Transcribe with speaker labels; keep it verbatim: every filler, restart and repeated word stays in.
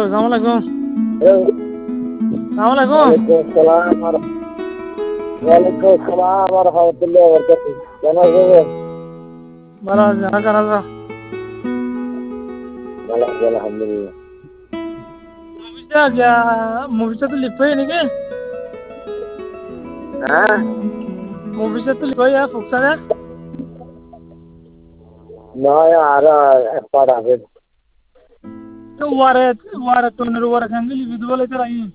Speaker 1: আসসালামু আলাইকুম। আসসালামু আলাইকুম।
Speaker 2: ওয়ালাইকুম আসসালাম আর ওয়ালাইকুম আসসালাম ওয়া রাহমাতুল্লাহি ওয়া বারাকাতুহু। কেমন আছেন?
Speaker 1: ভালো আছি, হাজার হাজার।
Speaker 2: ভালো আছি আলহামদুলিল্লাহ।
Speaker 1: মুভিটা গিয়া মুভিটা তো লিখ পাই নাকি?
Speaker 2: হ্যাঁ?
Speaker 1: মুভিটা তো লিখ পাই ফুকসা না?
Speaker 2: নয় আর এক পার আছে।
Speaker 1: তো ওয়ারে ওয়ারে তো নর ওয়ারে খান দিলি বিদু বলে তো রাই।